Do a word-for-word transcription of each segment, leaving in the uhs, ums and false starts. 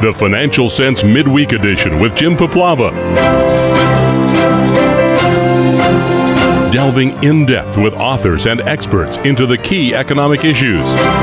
the Financial Sense Midweek Edition with Jim Paplava. Delving in-depth with authors and experts into the key economic issues.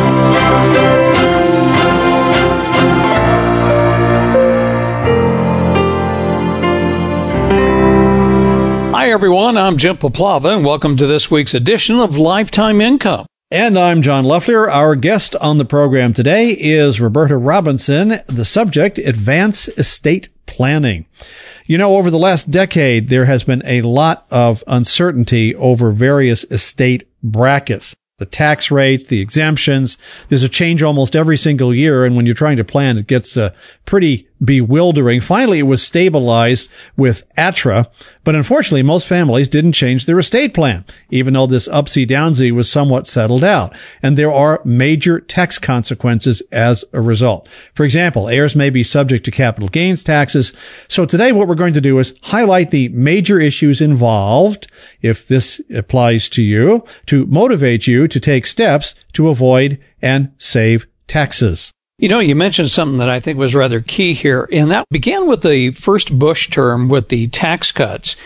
Hi, everyone. I'm Jim Paplava, and welcome to this week's edition of Lifetime Income. And I'm John Loeffler. Our guest on the program today is Roberta Robinson. The subject, advanced estate planning. You know, over the last decade, there has been a lot of uncertainty over various estate brackets. The tax rates, the exemptions. There's a change almost every single year, and when you're trying to plan, it gets uh, pretty bewildering. Finally, it was stabilized with A T R A, but unfortunately, most families didn't change their estate plan, even though this upsy-downsy was somewhat settled out. And there are major tax consequences as a result. For example, heirs may be subject to capital gains taxes. So today, what we're going to do is highlight the major issues involved, if this applies to you, to motivate you to take steps to avoid and save taxes. You know, you mentioned something that I think was rather key here, and that began with the first Bush term with the tax cuts.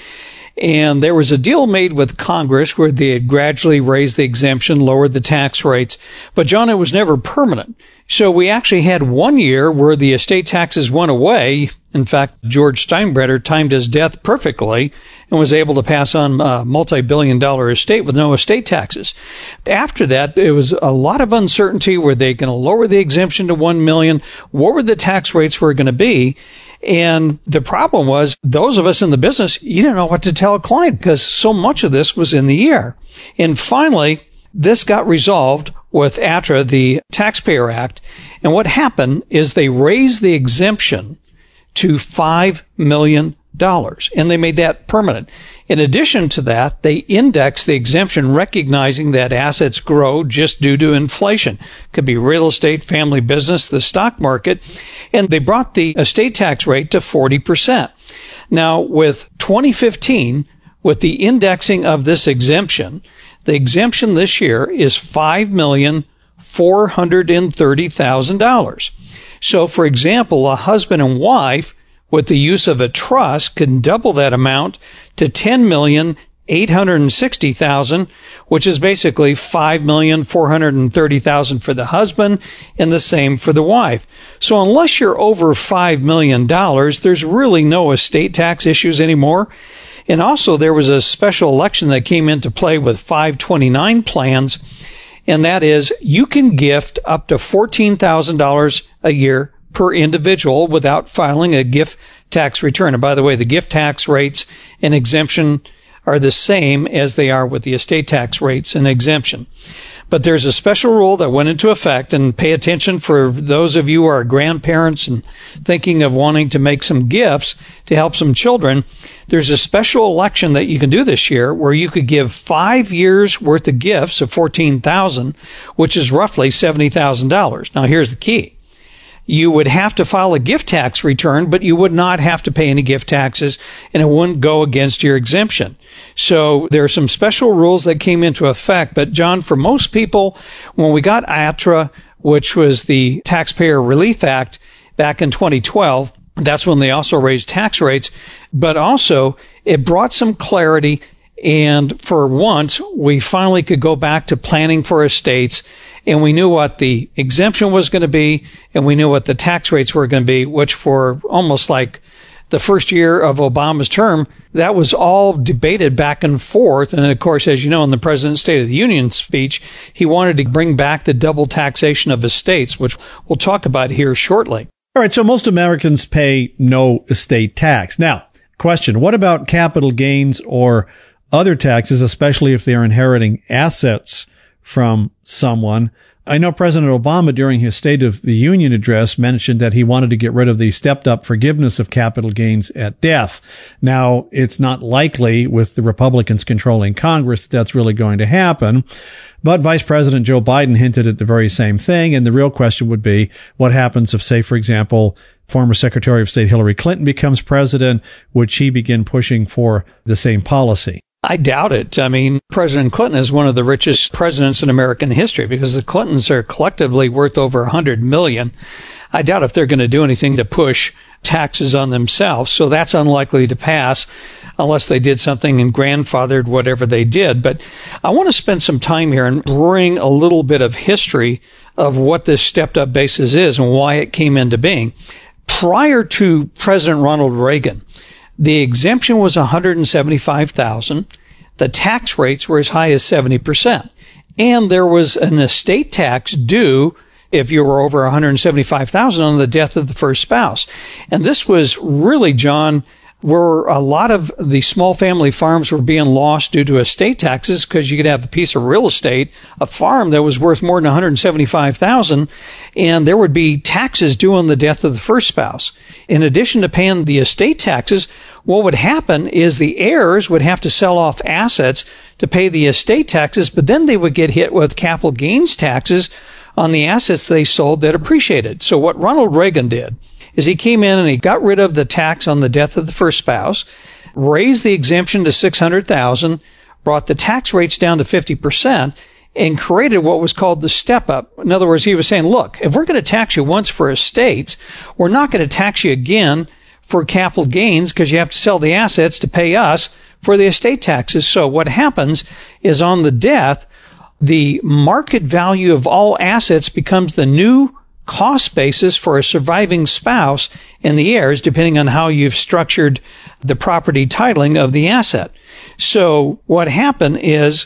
And there was a deal made with Congress where they had gradually raised the exemption, lowered the tax rates. But, John, it was never permanent. So we actually had one year where the estate taxes went away. In fact, George Steinbrenner timed his death perfectly and was able to pass on a multi-billion dollar estate with no estate taxes. After that, there was a lot of uncertainty. Were they going to lower the exemption to one million dollars? What were the tax rates were going to be? And the problem was, those of us in the business, you didn't know what to tell a client because so much of this was in the air. And finally, this got resolved with A T R A, the Taxpayer Act. And what happened is they raised the exemption to five million dollars, and they made that permanent. In addition to that, they indexed the exemption, recognizing that assets grow just due to inflation. Could be real estate, family business, the stock market, and they brought the estate tax rate to forty percent. Now, with twenty fifteen, with the indexing of this exemption, the exemption this year is five million four hundred thirty thousand dollars. So, for example, a husband and wife with the use of a trust can double that amount to ten million eight hundred sixty thousand dollars, which is basically five million four hundred thirty thousand dollars for the husband and the same for the wife. So unless you're over five million dollars, there's really no estate tax issues anymore. And also, there was a special election that came into play with five twenty-nine plans, and that is you can gift up to fourteen thousand dollars a year per individual without filing a gift tax return. And by the way, the gift tax rates and exemption are the same as they are with the estate tax rates and exemption. But there's a special rule that went into effect, and pay attention for those of you who are grandparents and thinking of wanting to make some gifts to help some children. There's a special election that you can do this year where you could give five years worth of gifts of fourteen thousand dollars, which is roughly seventy thousand dollars. Now, here's the key. You would have to file a gift tax return, but you would not have to pay any gift taxes, and it wouldn't go against your exemption. So there are some special rules that came into effect. But, John, for most people, when we got A T R A, which was the Taxpayer Relief Act back in twenty twelve, that's when they also raised tax rates. But also, it brought some clarity, and for once, we finally could go back to planning for estates. And we knew what the exemption was going to be, and we knew what the tax rates were going to be, which for almost like the first year of Obama's term, that was all debated back and forth. And of course, as you know, in the President's State of the Union speech, he wanted to bring back the double taxation of estates, which we'll talk about here shortly. All right, so most Americans pay no estate tax. Now, question, what about capital gains or other taxes, especially if they're inheriting assets from someone? I know President Obama, during his State of the Union address, mentioned that he wanted to get rid of the stepped-up forgiveness of capital gains at death. Now, it's not likely, with the Republicans controlling Congress, that that's really going to happen. But Vice President Joe Biden hinted at the very same thing, and the real question would be, what happens if, say, for example, former Secretary of State Hillary Clinton becomes president? Would she begin pushing for the same policy? I doubt it. I mean, President Clinton is one of the richest presidents in American history because the Clintons are collectively worth over one hundred million dollars. I doubt if they're going to do anything to push taxes on themselves. So that's unlikely to pass unless they did something and grandfathered whatever they did. But I want to spend some time here and bring a little bit of history of what this stepped up basis is and why it came into being. Prior to President Ronald Reagan, the exemption was one hundred seventy-five thousand dollars. The tax rates were as high as seventy percent. And there was an estate tax due if you were over one hundred seventy-five thousand dollars on the death of the first spouse. And this was really, John, where a lot of the small family farms were being lost due to estate taxes, because you could have a piece of real estate, a farm that was worth more than one hundred seventy-five thousand dollars, and there would be taxes due on the death of the first spouse. In addition to paying the estate taxes, what would happen is the heirs would have to sell off assets to pay the estate taxes, but then they would get hit with capital gains taxes on the assets they sold that appreciated. So what Ronald Reagan did is he came in and he got rid of the tax on the death of the first spouse, raised the exemption to six hundred thousand dollars, brought the tax rates down to fifty percent, and created what was called the step up. In other words, he was saying, look, if we're going to tax you once for estates, we're not going to tax you again for capital gains because you have to sell the assets to pay us for the estate taxes. So what happens is on the death, the market value of all assets becomes the new cost basis for a surviving spouse and the heirs, depending on how you've structured the property titling of the asset. So what happened is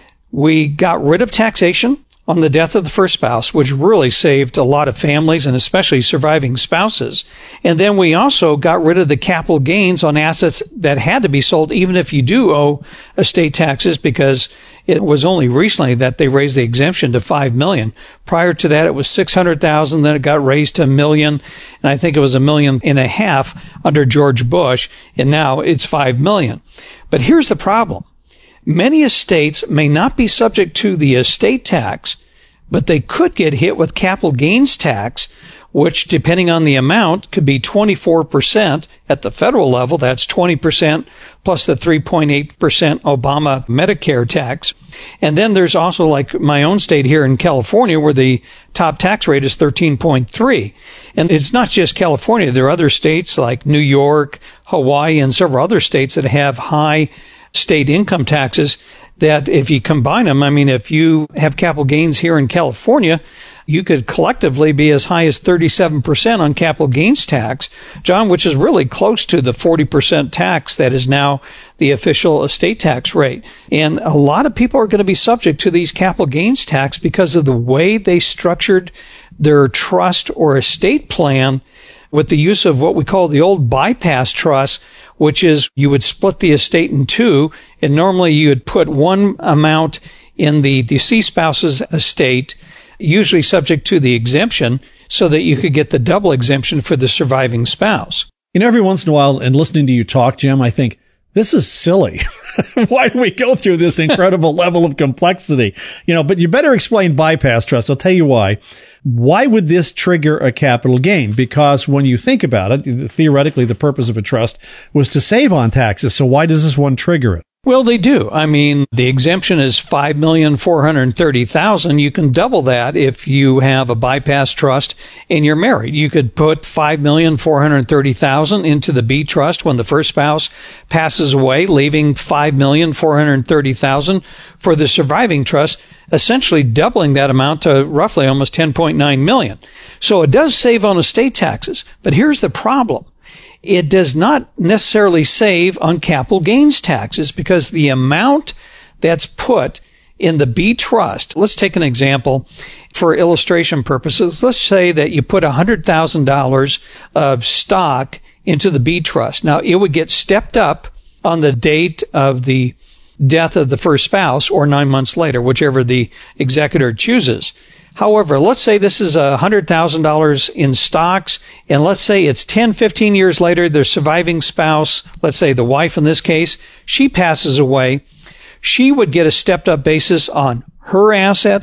we got rid of taxation on the death of the first spouse, which really saved a lot of families and especially surviving spouses. And then we also got rid of the capital gains on assets that had to be sold, even if you do owe estate taxes, because it was only recently that they raised the exemption to five million dollars. Prior to that, it was six hundred thousand dollars, then it got raised to a million, and I think it was a million and a half under George Bush, and now it's five million dollars. But here's the problem. Many estates may not be subject to the estate tax, but they could get hit with capital gains tax, which, depending on the amount, could be twenty-four percent at the federal level. That's twenty percent plus the three point eight percent Obama Medicare tax. And then there's also, like my own state here in California, where the top tax rate is thirteen point three. And it's not just California. There are other states like New York, Hawaii, and several other states that have high state income taxes that if you combine them, I mean, if you have capital gains here in California, you could collectively be as high as thirty-seven percent on capital gains tax, John, which is really close to the forty percent tax that is now the official estate tax rate. And a lot of people are going to be subject to these capital gains tax because of the way they structured their trust or estate plan with the use of what we call the old bypass trust, which is you would split the estate in two, and normally you would put one amount in the deceased spouse's estate, usually subject to the exemption, so that you could get the double exemption for the surviving spouse. You know, every once in a while, and listening to you talk, Jim, I think, this is silly. Why do we go through this incredible level of complexity? You know, but you better explain bypass trust. I'll tell you why. Why would this trigger a capital gain? Because when you think about it, theoretically, the purpose of a trust was to save on taxes. So why does this one trigger it? Well, they do. I mean, the exemption is five million four hundred thirty thousand dollars. You can double that if you have a bypass trust and you're married. You could put five million four hundred thirty thousand dollars into the B trust when the first spouse passes away, leaving five million four hundred thirty thousand dollars for the surviving trust, essentially doubling that amount to roughly almost ten point nine million dollars. So it does save on estate taxes. But here's the problem. It does not necessarily save on capital gains taxes because the amount that's put in the B trust, let's take an example for illustration purposes. Let's say that you put one hundred thousand dollars of stock into the B trust. Now, it would get stepped up on the date of the death of the first spouse or nine months later, whichever the executor chooses. However, let's say this is one hundred thousand dollars in stocks, and let's say it's ten, fifteen years later, their surviving spouse, let's say the wife in this case, she passes away. She would get a stepped up basis on her assets.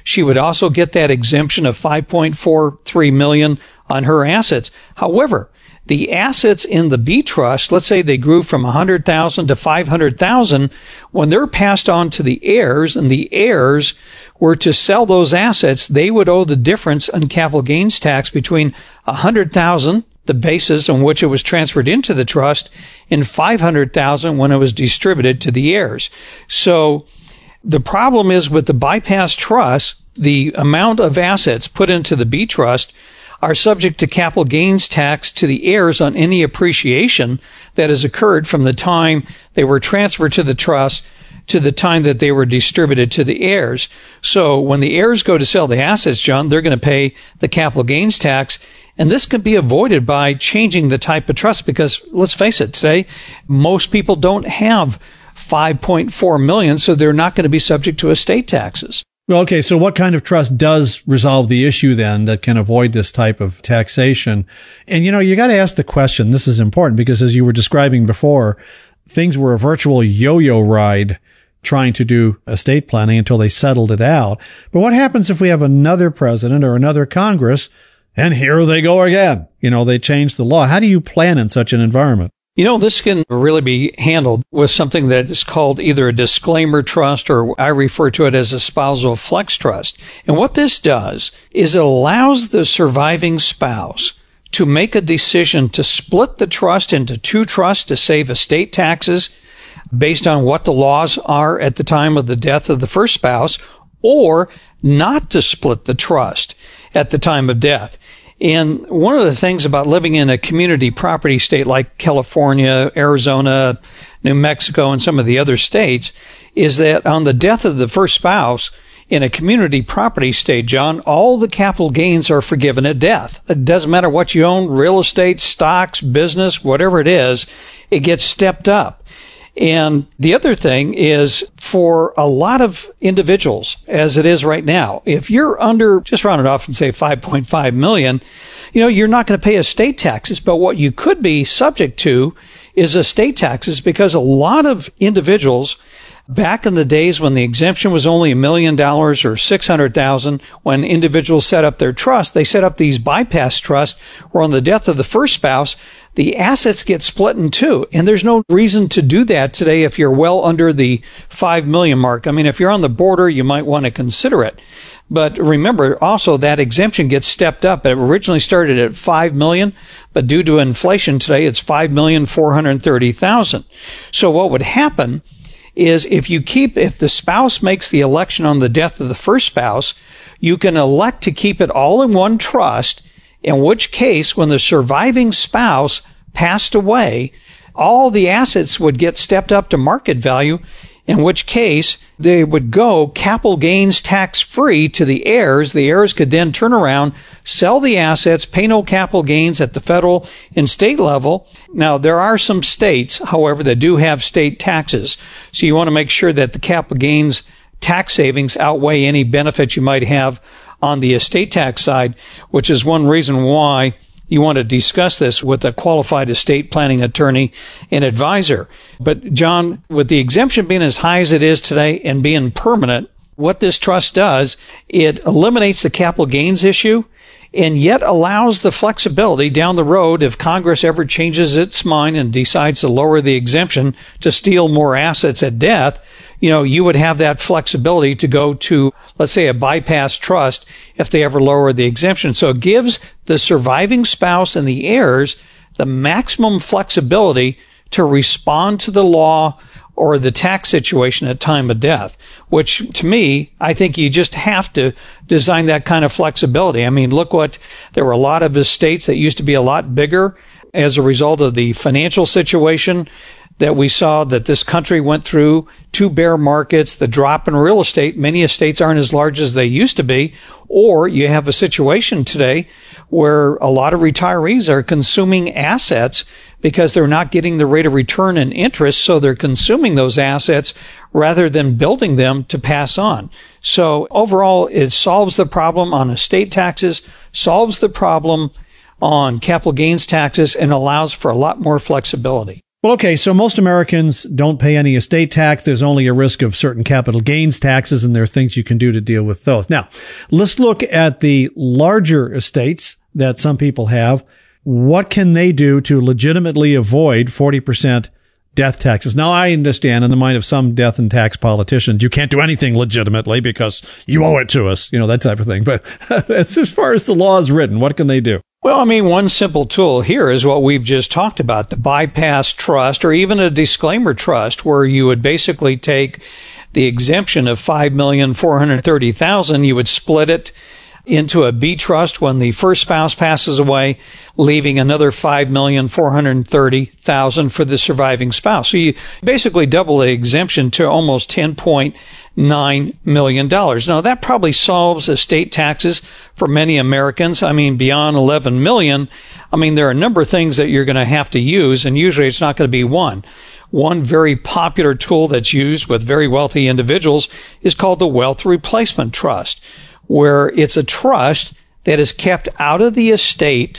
She would also get that exemption of five point four three million dollars on her assets. However, the assets in the B trust, let's say they grew from one hundred thousand dollars to five hundred thousand dollars, when they're passed on to the heirs and the heirs were to sell those assets, they would owe the difference in capital gains tax between one hundred thousand dollars, the basis on which it was transferred into the trust, and five hundred thousand dollars when it was distributed to the heirs. So the problem is with the bypass trust, the amount of assets put into the B trust are subject to capital gains tax to the heirs on any appreciation that has occurred from the time they were transferred to the trust to the time that they were distributed to the heirs. So when the heirs go to sell the assets, John, they're going to pay the capital gains tax. And this can be avoided by changing the type of trust because, let's face it, today, most people don't have five point four million dollars, so they're not going to be subject to estate taxes. Well, okay, so what kind of trust does resolve the issue then that can avoid this type of taxation? And, you know, you got to ask the question, this is important because as you were describing before, things were a virtual yo-yo ride trying to do estate planning until they settled it out. But what happens if we have another president or another Congress and here they go again? You know, they change the law. How do you plan in such an environment? You know, this can really be handled with something that is called either a disclaimer trust or I refer to it as a spousal flex trust. And what this does is it allows the surviving spouse to make a decision to split the trust into two trusts to save estate taxes based on what the laws are at the time of the death of the first spouse, or not to split the trust at the time of death. And one of the things about living in a community property state like California, Arizona, New Mexico, and some of the other states is that on the death of the first spouse in a community property state, John, all the capital gains are forgiven at death. It doesn't matter what you own, real estate, stocks, business, whatever it is, it gets stepped up. And the other thing is for a lot of individuals, as it is right now, if you're under, just round it off and say five point five million, you know, you're not going to pay estate taxes. But what you could be subject to is estate taxes because a lot of individuals back in the days when the exemption was only a million dollars or six hundred thousand, when individuals set up their trust, they set up these bypass trusts where on the death of the first spouse, the assets get split in two. And there's no reason to do that today if you're well under the five million mark. I mean, if you're on the border, you might want to consider it. But remember also that exemption gets stepped up. It originally started at five million, but due to inflation today, it's five million four hundred thirty thousand. So what would happen is if you keep, if the spouse makes the election on the death of the first spouse, you can elect to keep it all in one trust, in which case when the surviving spouse passed away, all the assets would get stepped up to market value, in which case they would go capital gains tax free to the heirs. The heirs could then turn around, sell the assets, pay no capital gains at the federal and state level. Now, there are some states, however, that do have state taxes. So you want to make sure that the capital gains tax savings outweigh any benefits you might have on the estate tax side, which is one reason why you want to discuss this with a qualified estate planning attorney and advisor. But John, with the exemption being as high as it is today and being permanent, what this trust does, it eliminates the capital gains issue and yet allows the flexibility down the road if Congress ever changes its mind and decides to lower the exemption to steal more assets at death. You know, you would have that flexibility to go to, let's say, a bypass trust if they ever lower the exemption. So it gives the surviving spouse and the heirs the maximum flexibility to respond to the law or the tax situation at time of death, which to me, I think you just have to design that kind of flexibility. I mean, look what, there were a lot of estates that used to be a lot bigger as a result of the financial situation that we saw that this country went through, two bear markets, the drop in real estate. Many estates aren't as large as they used to be. Or you have a situation today where a lot of retirees are consuming assets because they're not getting the rate of return and interest, so they're consuming those assets rather than building them to pass on. So overall, it solves the problem on estate taxes, solves the problem on capital gains taxes, and allows for a lot more flexibility. Well, okay, so most Americans don't pay any estate tax. There's only a risk of certain capital gains taxes, and there are things you can do to deal with those. Now, let's look at the larger estates that some people have. What can they do to legitimately avoid forty percent death taxes? Now, I understand in the mind of some death and tax politicians, you can't do anything legitimately because you owe it to us, you know, that type of thing. But as far as the law is written, what can they do? Well, I mean, one simple tool here is what we've just talked about, the bypass trust or even a disclaimer trust, where you would basically take the exemption of five million four hundred thirty thousand dollars, you would split it into a B trust when the first spouse passes away, leaving another five million four hundred thirty thousand dollars for the surviving spouse. So you basically double the exemption to almost ten point nine million dollars. Now, that probably solves estate taxes for many Americans. I mean, beyond eleven million dollars, I mean, there are a number of things that you're going to have to use, and usually it's not going to be one. One very popular tool that's used with very wealthy individuals is called the Wealth Replacement Trust, where it's a trust that is kept out of the estate,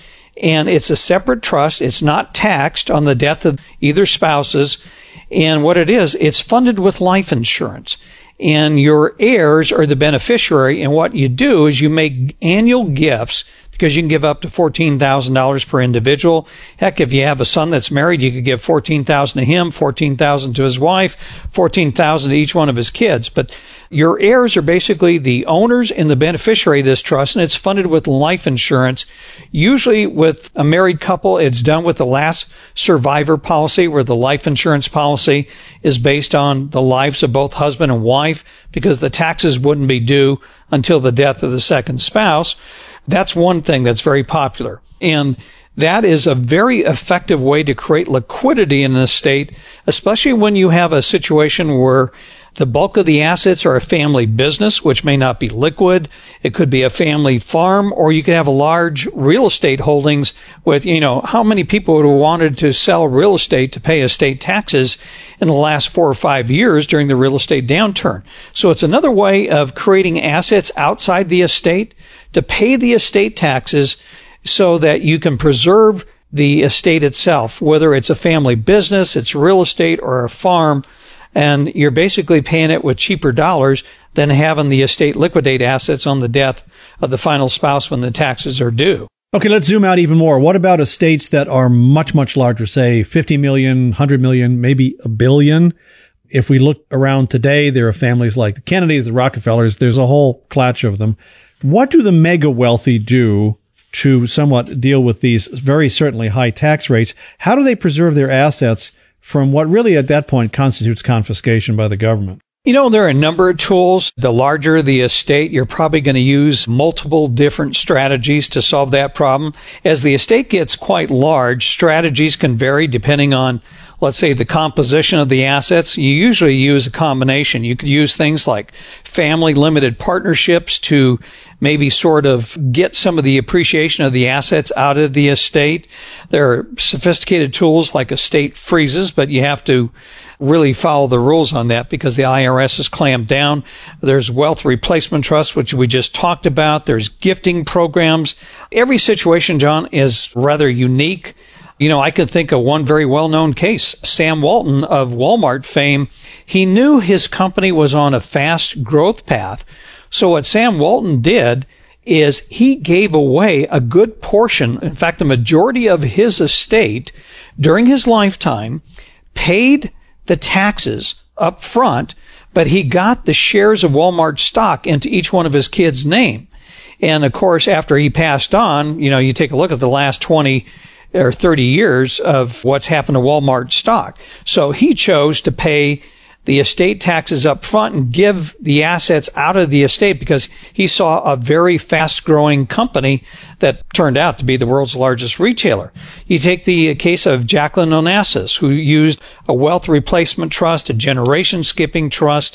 and it's a separate trust. It's not taxed on the death of either spouses. And what it is, it's funded with life insurance. And your heirs are the beneficiary. And what you do is you make annual gifts, because you can give up to fourteen thousand dollars per individual. Heck, if you have a son that's married, you could give fourteen thousand dollars to him, fourteen thousand dollars to his wife, fourteen thousand dollars to each one of his kids. But your heirs are basically the owners and the beneficiary of this trust, and it's funded with life insurance. Usually with a married couple, it's done with the last survivor policy, where the life insurance policy is based on the lives of both husband and wife, because the taxes wouldn't be due until the death of the second spouse. That's one thing that's very popular. And that is a very effective way to create liquidity in an estate, especially when you have a situation where the bulk of the assets are a family business, which may not be liquid. It could be a family farm, or you could have a large real estate holdings with, you know, how many people would have wanted to sell real estate to pay estate taxes in the last four or five years during the real estate downturn. So it's another way of creating assets outside the estate to pay the estate taxes so that you can preserve the estate itself, whether it's a family business, it's real estate, or a farm. And you're basically paying it with cheaper dollars than having the estate liquidate assets on the death of the final spouse when the taxes are due. Okay, let's zoom out even more. What about estates that are much, much larger, say fifty million, one hundred million, maybe a billion? If we look around today, there are families like the Kennedys, the Rockefellers, there's a whole clutch of them. What do the mega wealthy do to somewhat deal with these very certainly high tax rates? How do they preserve their assets from what really at that point constitutes confiscation by the government? You know, there are a number of tools. The larger the estate, you're probably going to use multiple different strategies to solve that problem. As the estate gets quite large, strategies can vary depending on, let's say, the composition of the assets. You usually use a combination. You could use things like family limited partnerships to maybe sort of get some of the appreciation of the assets out of the estate. There are sophisticated tools like estate freezes, but you have to really follow the rules on that because the I R S has clamped down. There's wealth replacement trusts, which we just talked about. There's gifting programs. Every situation, John, is rather unique. You know, I can think of one very well-known case. Sam Walton of Walmart fame, he knew his company was on a fast growth path. So what Sam Walton did is he gave away a good portion, in fact, the majority of his estate during his lifetime, paid the taxes up front, but he got the shares of Walmart stock into each one of his kids' name. And of course, after he passed on, you know, you take a look at the last twenty or thirty years of what's happened to Walmart stock. So he chose to pay the estate taxes up front and give the assets out of the estate because he saw a very fast growing company that turned out to be the world's largest retailer. You take the case of Jacqueline Onassis, who used a wealth replacement trust, a generation skipping trust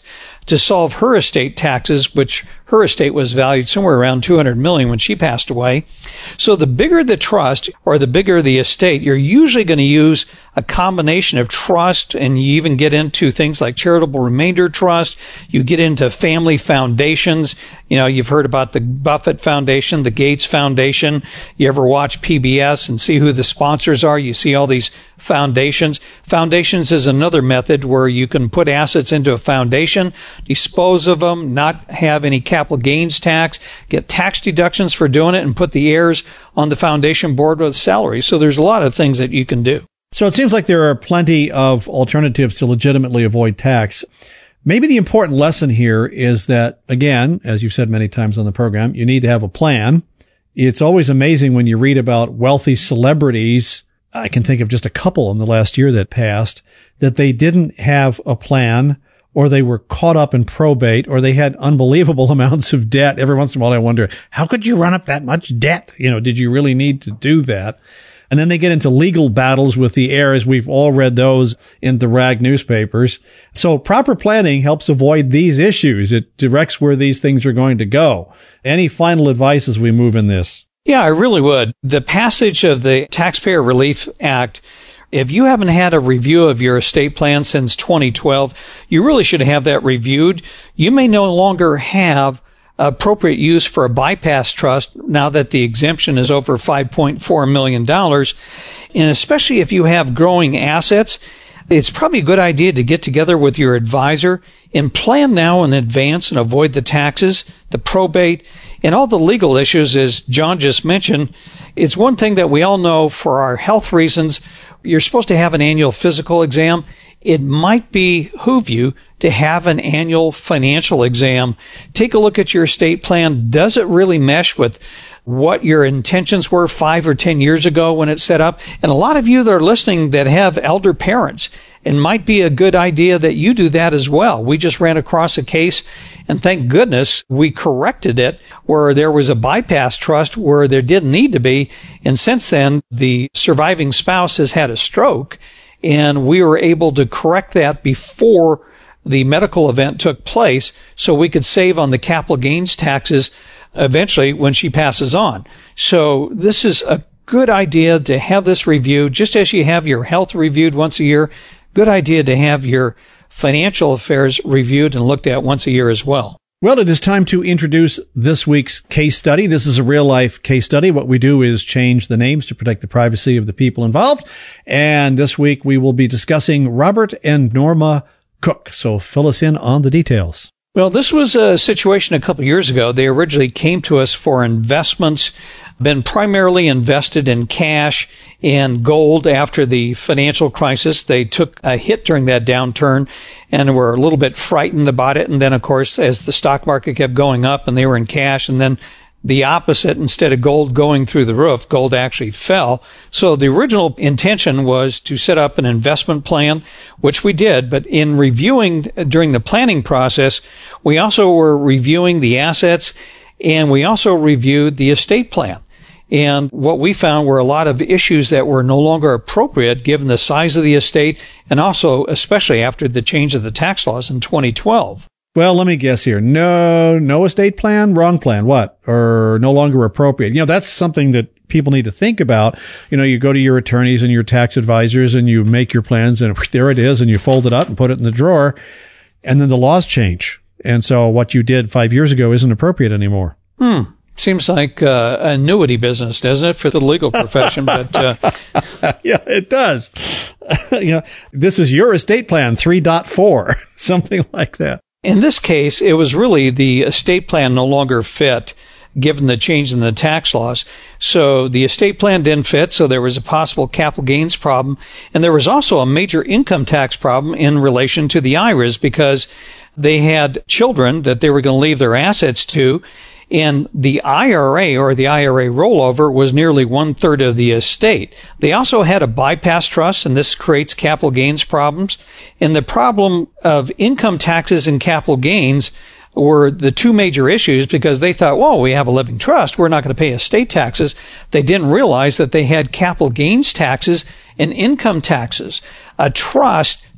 to solve her estate taxes, which her estate was valued somewhere around two hundred million dollars when she passed away. So the bigger the trust or the bigger the estate, you're usually going to use a combination of trust, and you even get into things like charitable remainder trust. You get into family foundations. You know, you've heard about the Buffett Foundation, the Gates Foundation. You ever watch P B S and see who the sponsors are? You see all these foundations. Foundations is another method where you can put assets into a foundation, dispose of them, not have any capital gains tax, get tax deductions for doing it, and put the heirs on the foundation board with salary. So there's a lot of things that you can do. So it seems like there are plenty of alternatives to legitimately avoid tax. Maybe the important lesson here is that, again, as you've said many times on the program, you need to have a plan. It's always amazing when you read about wealthy celebrities. I can think of just a couple in the last year that passed, that they didn't have a plan, or they were caught up in probate, or they had unbelievable amounts of debt. Every once in a while I wonder, how could you run up that much debt? You know, did you really need to do that? And then they get into legal battles with the heirs. We've all read those in the rag newspapers. So proper planning helps avoid these issues. It directs where these things are going to go. Any final advice as we move in this? Yeah, I really would. The passage of the Taxpayer Relief Act, if you haven't had a review of your estate plan since twenty twelve, you really should have that reviewed. You may no longer have appropriate use for a bypass trust now that the exemption is over five point four million dollars. And especially if you have growing assets, it's probably a good idea to get together with your advisor and plan now in advance and avoid the taxes, the probate, and all the legal issues, as John just mentioned. It's one thing that we all know for our health reasons. You're supposed to have an annual physical exam. It might behoove you to have an annual financial exam. Take a look at your estate plan. Does it really mesh with what your intentions were five or ten years ago when it's set up? And a lot of you that are listening that have elder parents, it might be a good idea that you do that as well. We just ran across a case, and thank goodness we corrected it, where there was a bypass trust where there didn't need to be. And since then, the surviving spouse has had a stroke, and we were able to correct that before the medical event took place, so we could save on the capital gains taxes eventually when she passes on. So this is a good idea to have this reviewed, just as you have your health reviewed once a year. Good idea to have your financial affairs reviewed and looked at once a year as well. Well, it is time to introduce this week's case study. This is a real-life case study. What we do is change the names to protect the privacy of the people involved. And this week we will be discussing Robert and Norma Cook. So fill us in on the details. Well, this was a situation a couple of years ago. They originally came to us for investments, been primarily invested in cash and gold after the financial crisis. They took a hit during that downturn and were a little bit frightened about it. And then, of course, as the stock market kept going up and they were in cash, and then the opposite, instead of gold going through the roof, gold actually fell. So the original intention was to set up an investment plan, which we did. But in reviewing during the planning process, we also were reviewing the assets, and we also reviewed the estate plan. And what we found were a lot of issues that were no longer appropriate given the size of the estate, and also especially after the change of the tax laws in twenty twelve. Well, let me guess here. No, no estate plan, wrong plan. What? Or no longer appropriate. You know, that's something that people need to think about. You know, you go to your attorneys and your tax advisors and you make your plans, and there it is, and you fold it up and put it in the drawer, and then the laws change. And so what you did five years ago isn't appropriate anymore. Hmm. Seems like uh, annuity business, doesn't it, for the legal profession? But uh... yeah, it does. You know, this is your estate plan three point four, something like that. In this case, it was really the estate plan no longer fit, given the change in the tax laws. So the estate plan didn't fit, so there was a possible capital gains problem. And there was also a major income tax problem in relation to the I R As, because they had children that they were going to leave their assets to. And the I R A, or the I R A rollover, was nearly one-third of the estate. They also had a bypass trust, and this creates capital gains problems. And the problem of income taxes and capital gains were the two major issues, because they thought, well, we have a living trust, we're not going to pay estate taxes. They didn't realize that they had capital gains taxes and income taxes. A trust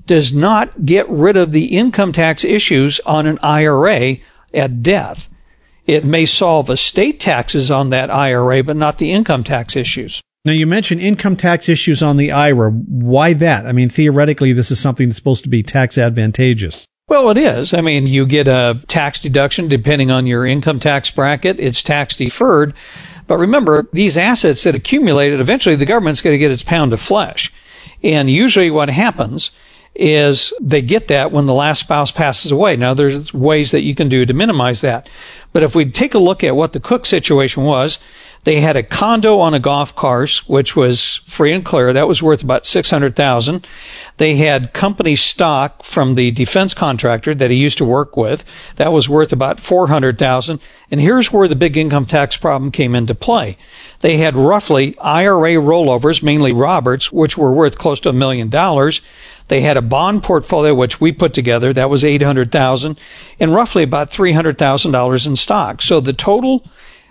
does not get rid of the income tax issues on an I R A at death. It may solve estate taxes on that I R A, but not the income tax issues. Now, you mentioned income tax issues on the I R A. Why that? I mean, theoretically, this is something that's supposed to be tax advantageous. Well, it is. I mean, you get a tax deduction depending on your income tax bracket. It's tax deferred. But remember, these assets that accumulated, eventually the government's going to get its pound of flesh. And usually what happens is they get that when the last spouse passes away. Now, there's ways that you can do to minimize that. But if we take a look at what the Cook situation was, they had a condo on a golf course, which was free and clear. That was worth about six hundred thousand dollars. They had company stock from the defense contractor that he used to work with. That was worth about four hundred thousand dollars. And here's where the big income tax problem came into play. They had roughly I R A rollovers, mainly Roberts, which were worth close to a million dollars. They had a bond portfolio, which we put together. That was eight hundred thousand dollars, and roughly about three hundred thousand dollars in stock. So the total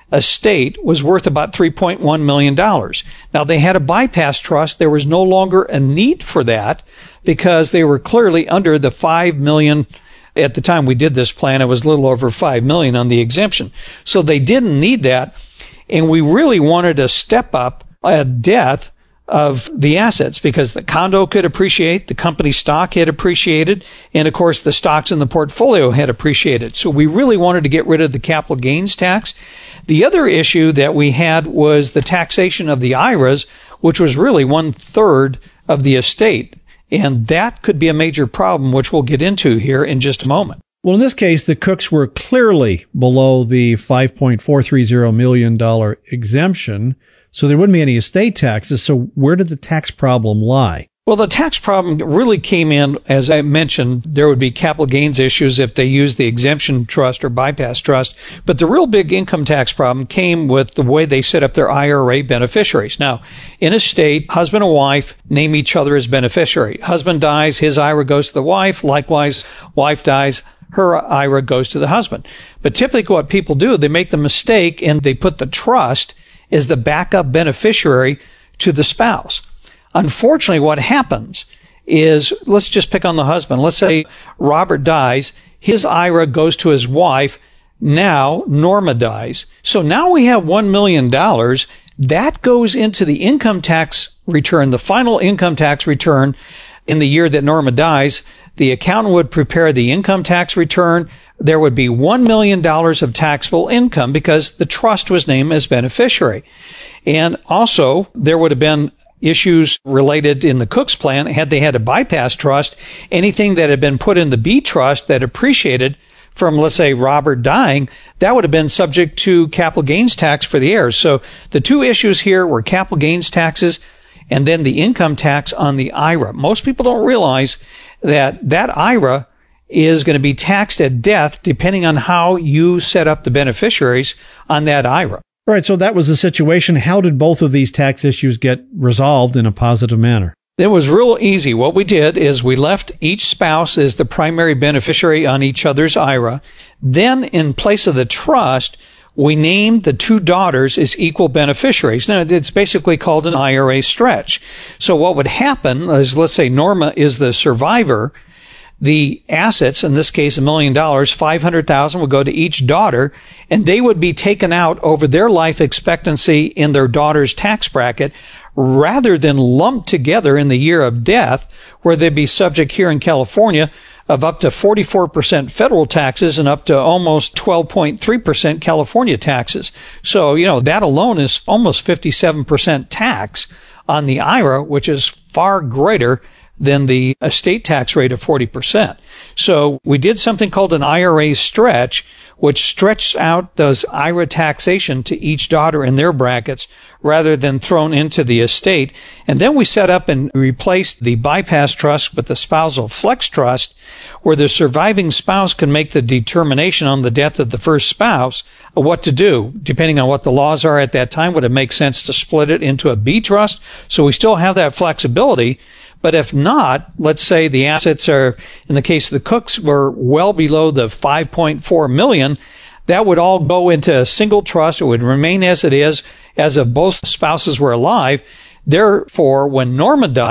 estate was worth about three point one million dollars. Now, they had a bypass trust. There was no longer a need for that because they were clearly under the five million dollars. At the time we did this plan, it was a little over five million dollars on the exemption. So they didn't need that. And we really wanted to step up at death of the assets because the condo could appreciate, the company stock had appreciated, and of course the stocks in the portfolio had appreciated. So we really wanted to get rid of the capital gains tax. The other issue that we had was the taxation of the I R As, which was really one third of the estate. And that could be a major problem, which we'll get into here in just a moment. Well, in this case, the Cooks were clearly below the five point four three zero million dollars exemption, so there wouldn't be any estate taxes. So where did the tax problem lie? Well, the tax problem really came in, as I mentioned, there would be capital gains issues if they used the exemption trust or bypass trust. But the real big income tax problem came with the way they set up their I R A beneficiaries. Now, in a state, husband and wife name each other as beneficiary. Husband dies, his I R A goes to the wife. Likewise, wife dies, her I R A goes to the husband. But typically what people do, they make the mistake and they put the trust as the backup beneficiary to the spouse. Unfortunately, what happens is, let's just pick on the husband. Let's say Robert dies. His I R A goes to his wife. Now Norma dies. So now we have one million dollars. That goes into the income tax return, the final income tax return in the year that Norma dies. The accountant would prepare the income tax return. There would be one million dollars of taxable income because the trust was named as beneficiary. And also, there would have been issues related in the Cook's plan. Had they had a bypass trust, anything that had been put in the B trust that appreciated from, let's say, Robert dying, that would have been subject to capital gains tax for the heirs. So the two issues here were capital gains taxes and then the income tax on the I R A. Most people don't realize that that I R A is going to be taxed at death depending on how you set up the beneficiaries on that I R A. All right, so that was the situation. How did both of these tax issues get resolved in a positive manner? It was real easy. What we did is we left each spouse as the primary beneficiary on each other's I R A. Then, in place of the trust, we named the two daughters as equal beneficiaries. Now, it's basically called an I R A stretch. So what would happen is, let's say Norma is the survivor. The assets, in this case, a million dollars, five hundred thousand would go to each daughter, and they would be taken out over their life expectancy in their daughter's tax bracket, rather than lumped together in the year of death, where they'd be subject here in California of up to forty-four percent federal taxes and up to almost twelve point three percent California taxes. So, you know, that alone is almost fifty-seven percent tax on the I R A, which is far greater than the estate tax rate of forty percent. So we did something called an I R A stretch, which stretched out those I R A taxation to each daughter in their brackets rather than thrown into the estate. And then we set up and replaced the bypass trust with the spousal flex trust, where the surviving spouse can make the determination on the death of the first spouse of what to do. Depending on what the laws are at that time, would it make sense to split it into a B trust? So we still have that flexibility. But if not, let's say the assets are, in the case of the Cooks, were well below the five point four million dollars, that would all go into a single trust. It would remain as it is, as if both spouses were alive. Therefore, when Norma died,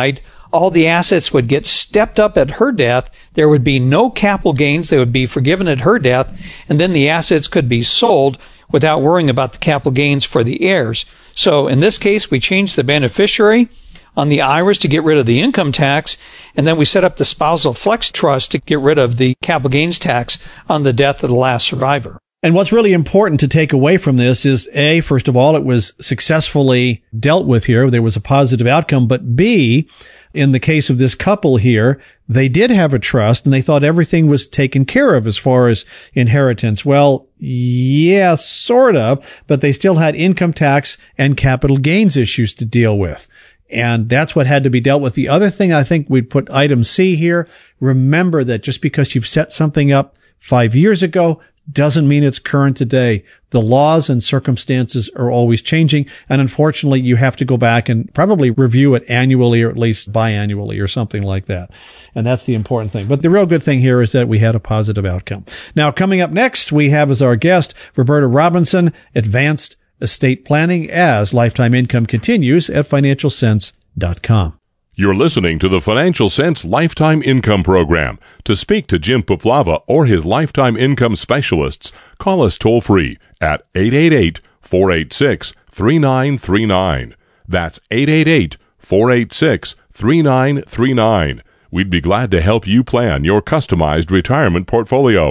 all the assets would get stepped up at her death. There would be no capital gains. They would be forgiven at her death, and then the assets could be sold without worrying about the capital gains for the heirs. So in this case, we changed the beneficiary on the I R As to get rid of the income tax, and then we set up the spousal flex trust to get rid of the capital gains tax on the death of the last survivor. And what's really important to take away from this is, A, first of all, it was successfully dealt with here. There was a positive outcome. But B, in the case of this couple here, they did have a trust and they thought everything was taken care of as far as inheritance. Well, yeah, sort of, but they still had income tax and capital gains issues to deal with. And that's what had to be dealt with. The other thing I think we'd put item C here, remember that just because you've set something up five years ago doesn't mean it's current today. The laws and circumstances are always changing. And unfortunately, you have to go back and probably review it annually or at least biannually or something like that. And that's the important thing. But the real good thing here is that we had a positive outcome. Now, coming up next, we have as our guest Roberta Robinson, Advanced Estate Planning, as Lifetime Income continues at financial sense dot com. You're listening to the Financial Sense Lifetime Income Program. To speak to Jim Puplava or his Lifetime Income specialists, call us toll-free at eight eight eight, four eight six, three nine three nine. That's eight eight eight, four eight six, three nine three nine. We'd be glad to help you plan your customized retirement portfolio.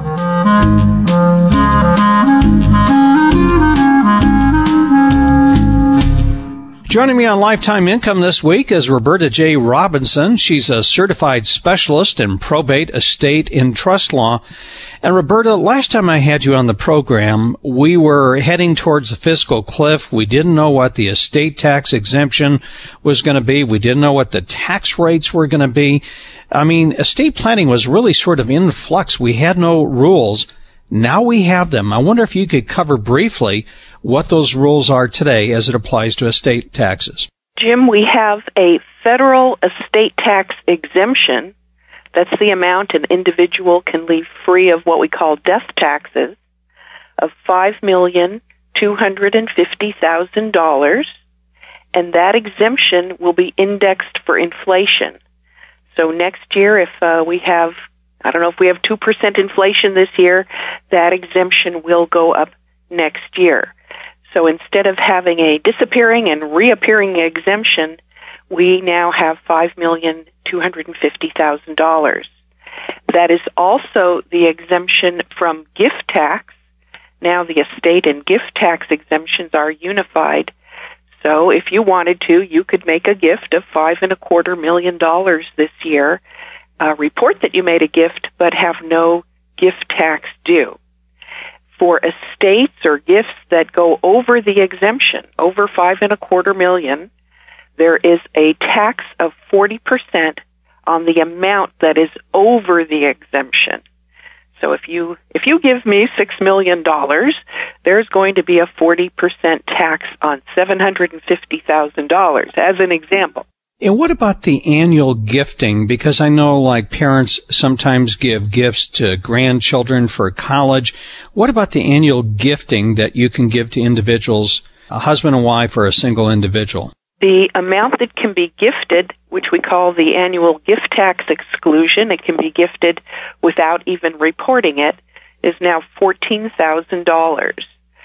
Joining me on Lifetime Income this week is Roberta J. Robinson. She's a certified specialist in probate, estate, and trust law. And Roberta, last time I had you on the program, we were heading towards the fiscal cliff. We didn't know what the estate tax exemption was going to be. We didn't know what the tax rates were going to be. I mean, estate planning was really sort of in flux. We had no rules. Now we have them. I wonder if you could cover briefly what those rules are today as it applies to estate taxes. Jim, we have a federal estate tax exemption. That's the amount an individual can leave free of what we call death taxes of five million two hundred fifty thousand dollars, and that exemption will be indexed for inflation. So next year, if uh, we have I don't know if we have two percent inflation this year, that exemption will go up next year. So instead of having a disappearing and reappearing exemption, we now have five million two hundred fifty thousand dollars. That is also the exemption from gift tax. Now the estate and gift tax exemptions are unified. So if you wanted to, you could make a gift of five and a quarter million dollars this year. Uh, report that you made a gift, but have no gift tax due. For estates or gifts that go over the exemption, over five and a quarter million, there is a tax of forty percent on the amount that is over the exemption. So if you if you give me six million dollars, there's going to be a forty percent tax on seven hundred fifty thousand dollars, as an example. And what about the annual gifting? Because I know, like, parents sometimes give gifts to grandchildren for college. What about the annual gifting that you can give to individuals, a husband and wife or a single individual? The amount that can be gifted, which we call the annual gift tax exclusion, it can be gifted without even reporting it, is now fourteen thousand dollars.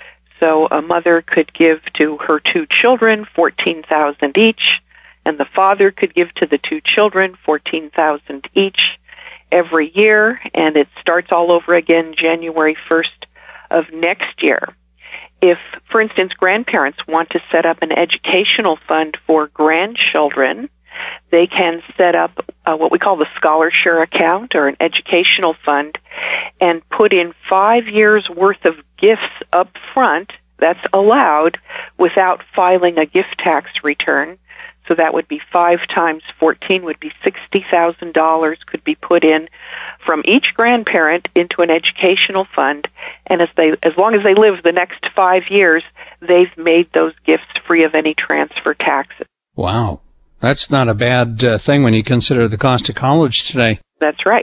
So a mother could give to her two children fourteen thousand dollars each, and the father could give to the two children fourteen thousand dollars each every year, and it starts all over again January first of next year. If, for instance, grandparents want to set up an educational fund for grandchildren, they can set up uh, what we call the Scholar Share account or an educational fund and put in five years' worth of gifts up front. That's allowed without filing a gift tax return. So that would be five times fourteen would be sixty thousand dollars could be put in from each grandparent into an educational fund. And as they, as long as they live the next five years, they've made those gifts free of any transfer taxes. Wow. That's not a bad uh, thing when you consider the cost of college today. That's right.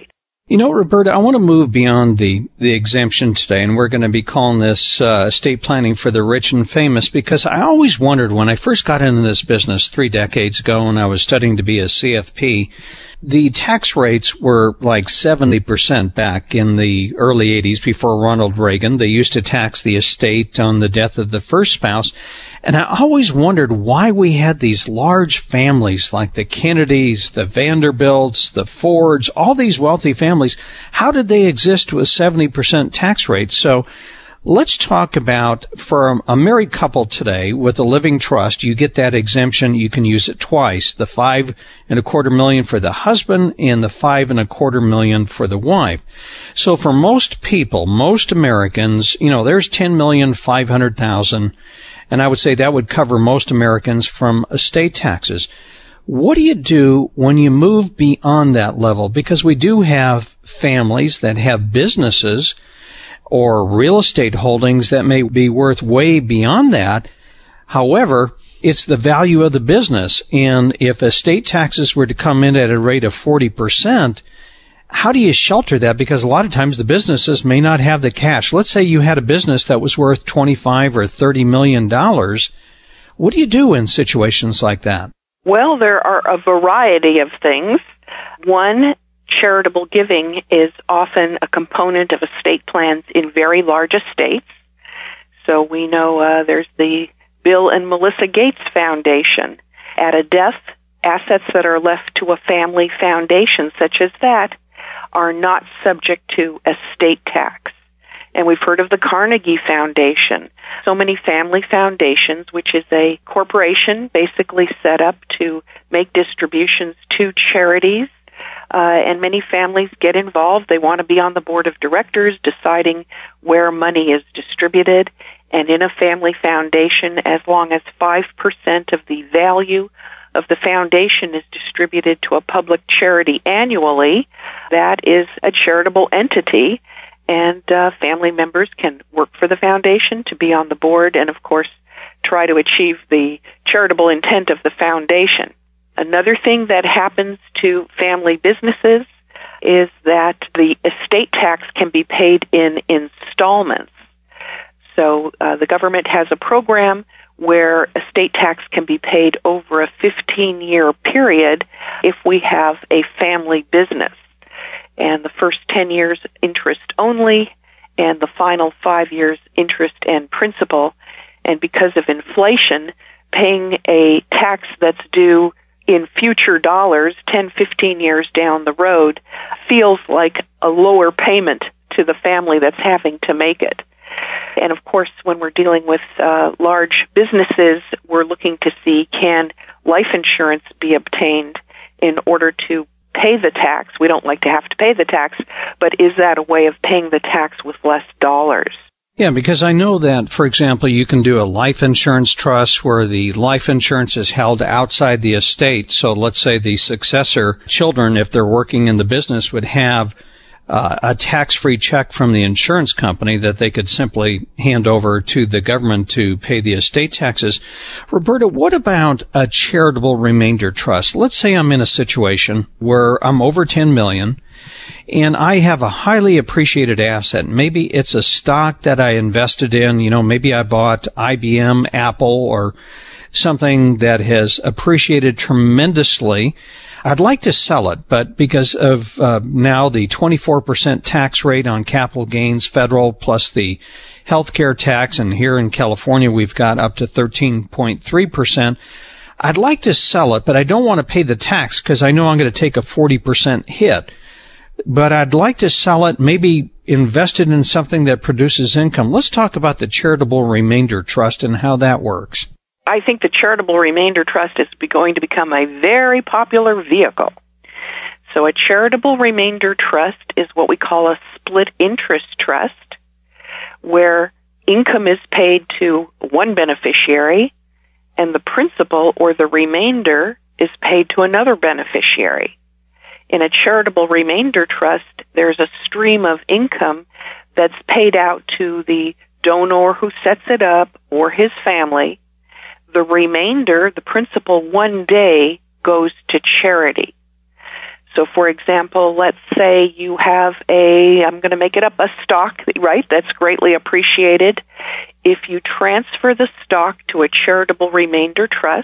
You know, Roberta, I want to move beyond the, the exemption today, and we're going to be calling this uh, estate planning for the rich and famous, because I always wondered when I first got into this business three decades ago and I was studying to be a C F P, the tax rates were like seventy percent back in the early eighties before Ronald Reagan. They used to tax the estate on the death of the first spouse. And I always wondered why we had these large families like the Kennedys, the Vanderbilts, the Fords, all these wealthy families. How did they exist with seventy percent tax rates? So let's talk about, for a married couple today with a living trust, you get that exemption. You can use it twice, the five and a quarter million for the husband and the five and a quarter million for the wife. So for most people, most Americans, you know, there's ten million five hundred thousand. And I would say that would cover most Americans from estate taxes. What do you do when you move beyond that level? Because we do have families that have businesses or real estate holdings that may be worth way beyond that. However, it's the value of the business. And if estate taxes were to come in at a rate of forty percent, how do you shelter that? Because a lot of times the businesses may not have the cash. Let's say you had a business that was worth twenty-five or thirty million dollars. What do you do in situations like that? Well, there are a variety of things. One, charitable giving is often a component of estate plans in very large estates. So we know uh, there's the Bill and Melissa Gates Foundation. At a death, assets that are left to a family foundation such as that are not subject to estate tax. And we've heard of the Carnegie Foundation. So many family foundations, which is a corporation basically set up to make distributions to charities. Uh, and many families get involved. They want to be on the board of directors, deciding where money is distributed. And in a family foundation, as long as five percent of the value of the foundation is distributed to a public charity annually, that is a charitable entity, and uh, family members can work for the foundation to be on the board and, of course, try to achieve the charitable intent of the foundation. Another thing that happens to family businesses is that the estate tax can be paid in installments. So uh, the government has a program where estate tax can be paid over a fifteen-year period if we have a family business. And the first ten years, interest only, and the final five years, interest and principal. And because of inflation, paying a tax that's due in future dollars, ten, fifteen years down the road, feels like a lower payment to the family that's having to make it. And of course, when we're dealing with uh, large businesses, we're looking to see, can life insurance be obtained in order to pay the tax? We don't like to have to pay the tax, but is that a way of paying the tax with less dollars? Yeah, because I know that, for example, you can do a life insurance trust where the life insurance is held outside the estate. So let's say the successor children, if they're working in the business, would have uh, a tax-free check from the insurance company that they could simply hand over to the government to pay the estate taxes. Roberta, what about a charitable remainder trust? Let's say I'm in a situation where I'm over ten million dollars and I have a highly appreciated asset. Maybe it's a stock that I invested in. You know, maybe I bought I B M, Apple, or something that has appreciated tremendously. I'd like to sell it, but because of uh, now the twenty-four percent tax rate on capital gains, federal, plus the healthcare tax, and here in California we've got up to thirteen point three percent, I'd like to sell it, but I don't want to pay the tax because I know I'm going to take a forty percent hit. But I'd like to sell it, maybe invest it in something that produces income. Let's talk about the charitable remainder trust and how that works. I think the charitable remainder trust is going to become a very popular vehicle. So a charitable remainder trust is what we call a split interest trust, where income is paid to one beneficiary and the principal or the remainder is paid to another beneficiary. In a charitable remainder trust, there's a stream of income that's paid out to the donor who sets it up or his family. The remainder, the principal, one day goes to charity. So, for example, let's say you have a, I'm going to make it up, a stock, right, that's greatly appreciated. If you transfer the stock to a charitable remainder trust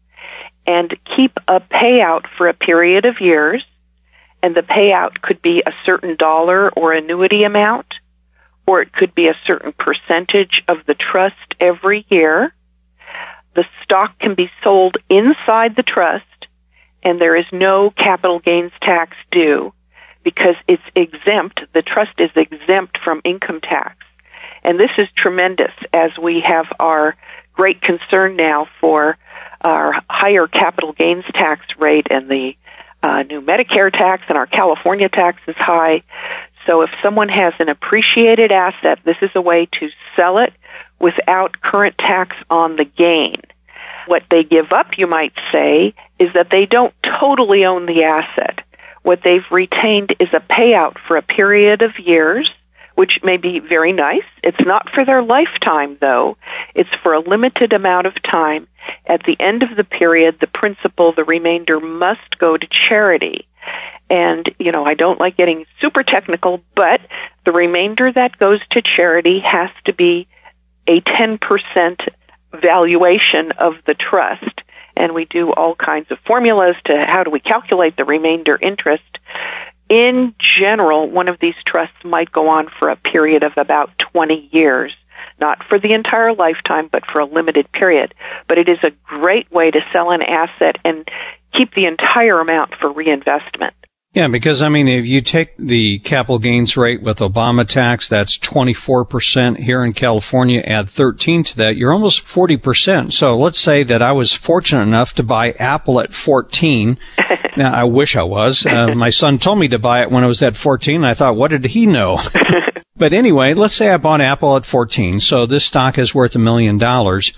and keep a payout for a period of years, and the payout could be a certain dollar or annuity amount, or it could be a certain percentage of the trust every year, the stock can be sold inside the trust, and there is no capital gains tax due because it's exempt. The trust is exempt from income tax. And this is tremendous as we have our great concern now for our higher capital gains tax rate, and the uh, new Medicare tax, and our California tax is high. So if someone has an appreciated asset, this is a way to sell it without current tax on the gain. What they give up, you might say, is that they don't totally own the asset. What they've retained is a payout for a period of years, which may be very nice. It's not for their lifetime, though. It's for a limited amount of time. At the end of the period, the principal, the remainder, must go to charity. And, you know, I don't like getting super technical, but the remainder that goes to charity has to be a ten percent valuation of the trust, and we do all kinds of formulas to how do we calculate the remainder interest. In general, one of these trusts might go on for a period of about twenty years, not for the entire lifetime, but for a limited period. But it is a great way to sell an asset and keep the entire amount for reinvestment. Yeah, because, I mean, if you take the capital gains rate with Obama tax, that's twenty-four percent. Here in California, add thirteen to that, you're almost forty percent. So let's say that I was fortunate enough to buy Apple at fourteen. Now, I wish I was. Uh, my son told me to buy it when I was at fourteen. I thought, what did he know? But anyway, let's say I bought Apple at fourteen. So this stock is worth a million dollars.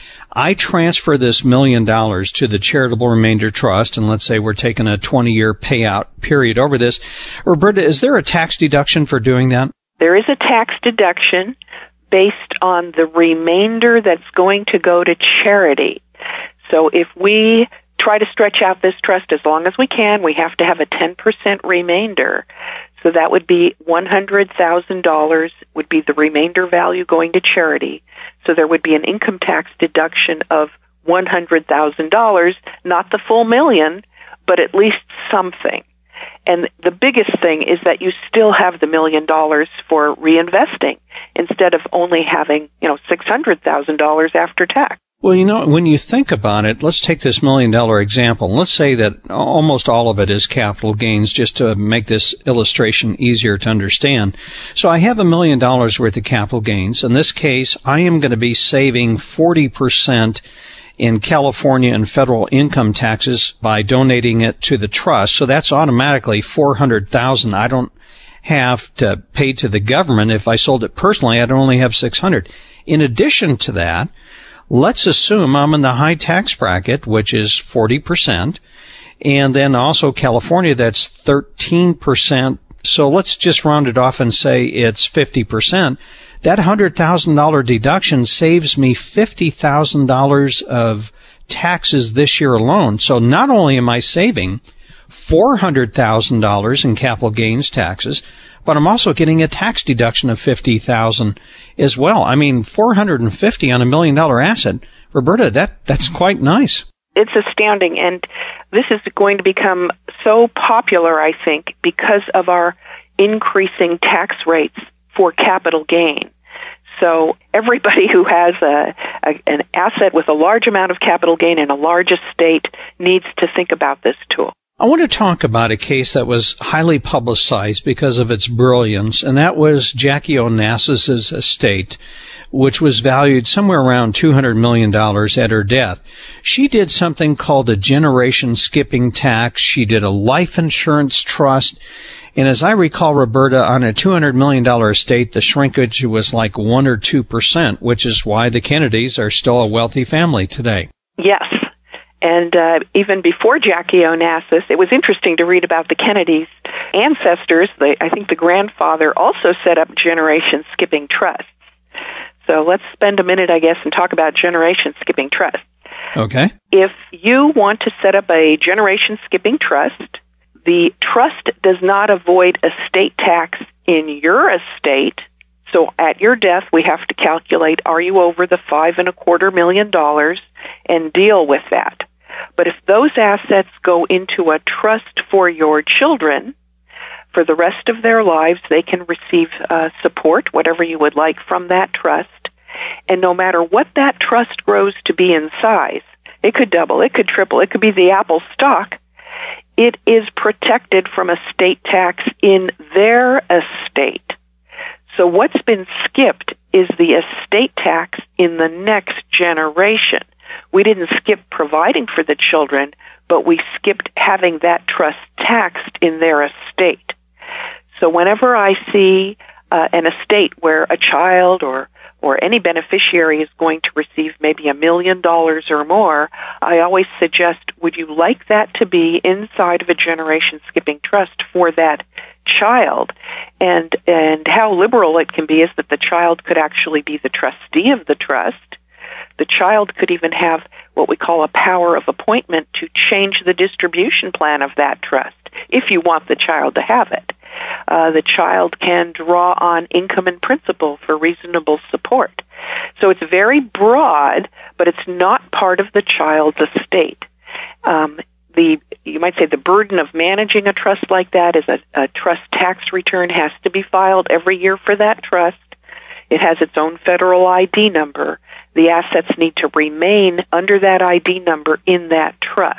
I transfer this million dollars to the charitable remainder trust, and let's say we're taking a twenty-year payout period over this. Roberta, is there a tax deduction for doing that? There is a tax deduction based on the remainder that's going to go to charity. So if we try to stretch out this trust as long as we can, we have to have a ten percent remainder. So that would be one hundred thousand dollars would be the remainder value going to charity. So there would be an income tax deduction of one hundred thousand dollars, not the full million, but at least something. And the biggest thing is that you still have the million dollars for reinvesting instead of only having, you know, six hundred thousand dollars after tax. Well, you know, when you think about it, let's take this million dollar example. Let's say that almost all of it is capital gains, just to make this illustration easier to understand. So I have a million dollars worth of capital gains. In this case, I am going to be saving forty percent in California and federal income taxes by donating it to the trust. So that's automatically four hundred thousand dollars. I don't have to pay to the government. If I sold it personally, I'd only have six hundred dollars. In addition to that, let's assume I'm in the high tax bracket, which is forty percent, and then also California, that's thirteen percent. So let's just round it off and say it's fifty percent. That one hundred thousand dollars deduction saves me fifty thousand dollars of taxes this year alone. So not only am I saving four hundred thousand dollars in capital gains taxes, but I'm also getting a tax deduction of fifty thousand dollars as well. I mean, four hundred fifty on a million dollar asset. Roberta, that, that's quite nice. It's astounding, and this is going to become so popular, I think, because of our increasing tax rates for capital gain. So everybody who has a, a an asset with a large amount of capital gain in a large estate needs to think about this tool. I want to talk about a case that was highly publicized because of its brilliance, and that was Jackie Onassis' estate, which was valued somewhere around two hundred million dollars at her death. She did something called a generation skipping tax. She did a life insurance trust. And as I recall, Roberta, on a two hundred million dollars estate, the shrinkage was like one or two percent, which is why the Kennedys are still a wealthy family today. Yes. And uh, even before Jackie Onassis, it was interesting to read about the Kennedys' ancestors. They, I think the grandfather also set up generation skipping trusts. So let's spend a minute, I guess, and talk about generation skipping trusts. Okay. If you want to set up a generation skipping trust, The trust does not avoid estate tax in your estate. So at your death, we have to calculate, are you over the five and a quarter million dollars, and deal with that. But if those assets go into a trust for your children, for the rest of their lives, they can receive uh, support, whatever you would like from that trust. And no matter what that trust grows to be in size, it could double, it could triple, it could be the Apple stock, it is protected from estate tax in their estate. So what's been skipped is the estate tax in the next generation. We didn't skip providing for the children, but we skipped having that trust taxed in their estate. So whenever I see uh, an estate where a child or or any beneficiary is going to receive maybe a million dollars or more, I always suggest, would you like that to be inside of a generation skipping trust for that child? And and how liberal it can be is that the child could actually be the trustee of the trust. The child could even have what we call a power of appointment to change the distribution plan of that trust, if you want the child to have it. Uh, the child can draw on income and principal for reasonable support. So it's very broad, but it's not part of the child's estate. Um, the you might say the burden of managing a trust like that is a, a trust tax return has to be filed every year for that trust. It has its own federal I D number. The assets need to remain under that I D number in that trust.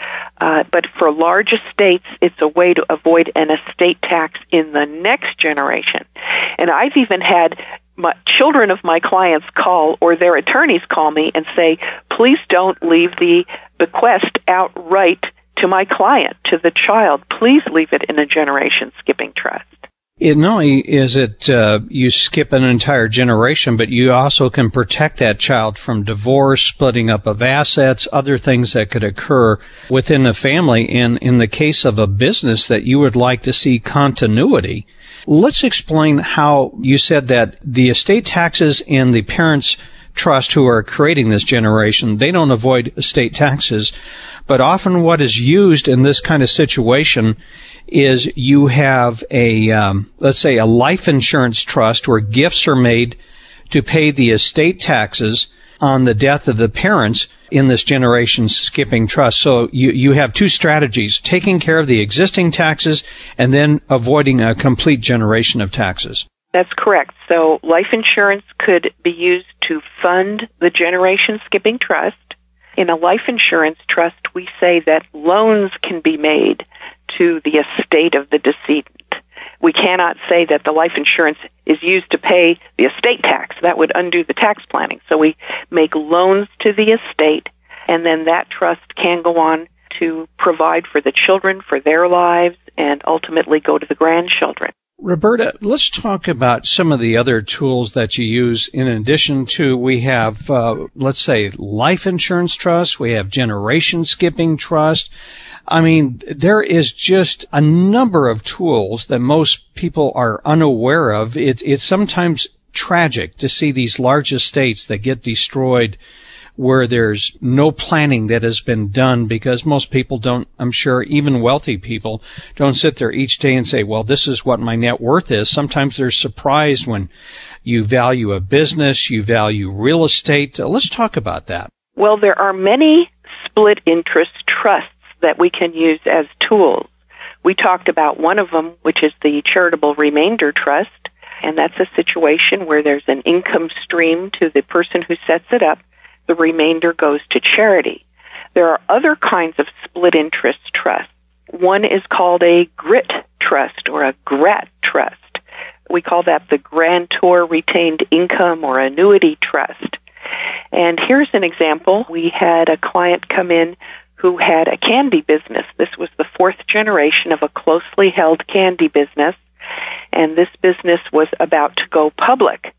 Uh, but for large estates, it's a way to avoid an estate tax in the next generation. And I've even had my, children of my clients call, or their attorneys call me and say, please don't leave the bequest outright to my client, to the child. Please leave it in a generation skipping trust. It not only is it uh, you skip an entire generation, but you also can protect that child from divorce, splitting up of assets, other things that could occur within a family. And in the case of a business that you would like to see continuity, let's explain how you said that the estate taxes and the parents' trust who are creating this generation, they don't avoid estate taxes. But often what is used in this kind of situation is you have a, um, let's say, a life insurance trust where gifts are made to pay the estate taxes on the death of the parents in this generation skipping trust. So you, you have two strategies, taking care of the existing taxes and then avoiding a complete generation of taxes. That's correct. So life insurance could be used to fund the generation skipping trust. In a life insurance trust, we say that loans can be made to the estate of the decedent. We cannot say that the life insurance is used to pay the estate tax. That would undo the tax planning. So we make loans to the estate, and then that trust can go on to provide for the children, for their lives, and ultimately go to the grandchildren. Roberta, let's talk about some of the other tools that you use. In addition to, we have, uh, let's say, life insurance trust, we have generation skipping trust. I mean, there is just a number of tools that most people are unaware of. It, it's sometimes tragic to see these large estates that get destroyed where there's no planning that has been done, because most people don't, I'm sure even wealthy people don't sit there each day and say, well, this is what my net worth is. Sometimes they're surprised when you value a business, you value real estate. Uh, let's talk about that. Well, there are many split interest trusts that we can use as tools. We talked about one of them, which is the charitable remainder trust, and that's a situation where there's an income stream to the person who sets it up. The remainder goes to charity. There are other kinds of split interest trusts. One is called a GRIT trust or a GRAT trust. We call that the grantor retained income or annuity trust. And here's an example. We had a client come in who had a candy business. This was the fourth generation of a closely held candy business, and this business was about to go public.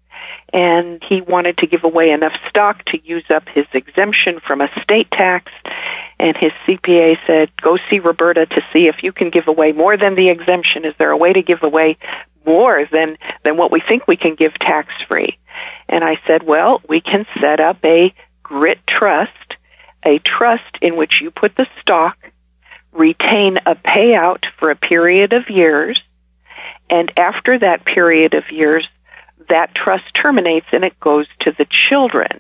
And he wanted to give away enough stock to use up his exemption from estate tax. And his C P A said, go see Roberta to see if you can give away more than the exemption. Is there a way to give away more than, than what we think we can give tax-free? And I said, well, we can set up a GRIT trust, a trust in which you put the stock, retain a payout for a period of years, and after that period of years, that trust terminates and it goes to the children.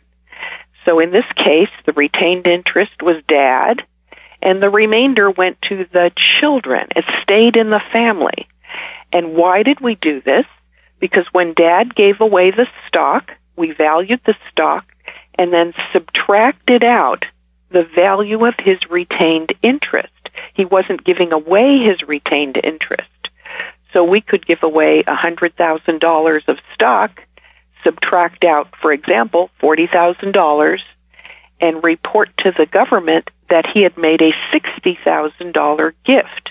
So in this case, the retained interest was Dad, and the remainder went to the children. It stayed in the family. And why did we do this? Because when Dad gave away the stock, we valued the stock and then subtracted out the value of his retained interest. He wasn't giving away his retained interest. So we could give away one hundred thousand dollars of stock, subtract out, for example, forty thousand dollars, and report to the government that he had made a sixty thousand dollars gift.